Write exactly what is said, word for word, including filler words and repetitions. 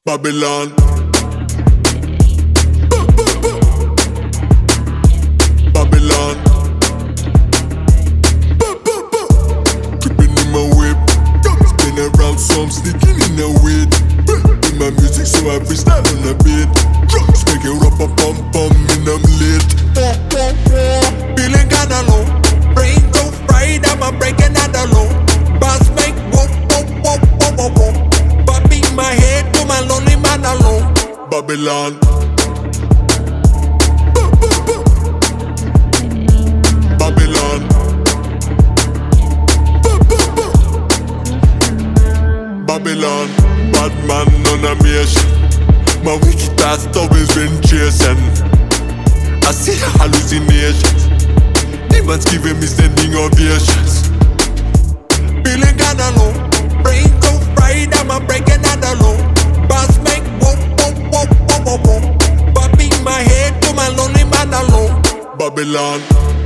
Babylon. Babylon. Tripping in my whip, spin around some sneaking in the weed. In my music, so I freestyle on a beat. Drums make it rap a pum pum in them lit. Feeling kinda low, brain so fried, I'm breaking out the low. Bass make whoop whoop whoop whoop whoop whoop. Bobbing my head to my lonely man alone. Babylon. Babylon. Babylon. Bad man on a mission. My wicked past always been chasing. I see hallucinations. Demons giving me standing ovations. Feeling kinda low, brain so fried, I'm breaking out the low. Bass make whoop whoop whoop whoop whoop whoop. Bobbing my head to my lonely man alone. Babylon.